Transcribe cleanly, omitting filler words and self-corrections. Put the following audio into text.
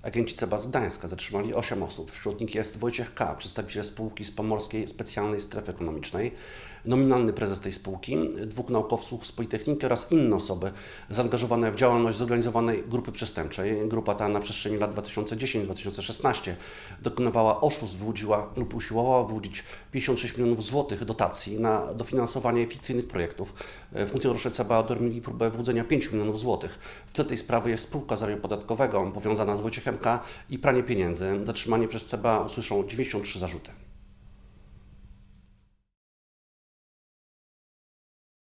Agenci CBA z Gdańska zatrzymali 8 osób. Wśród nich jest Wojciech K., przedstawiciel spółki z Pomorskiej Specjalnej Strefy Ekonomicznej, nominalny prezes tej spółki, 2 naukowców z Politechniki oraz inne osoby zaangażowane w działalność zorganizowanej grupy przestępczej. Grupa ta na przestrzeni lat 2010-2016 dokonywała oszustw, wyłudziła lub usiłowała wyłudzić 56 milionów złotych dotacji na dofinansowanie fikcyjnych projektów. Funkcjonariusze CBA odrobili próbę wyłudzenia 5 milionów złotych. W tle tej sprawy jest spółka z raju podatkowego powiązana z Wojciechem K. i pranie pieniędzy. Zatrzymanie przez CBA usłyszą 93 zarzuty.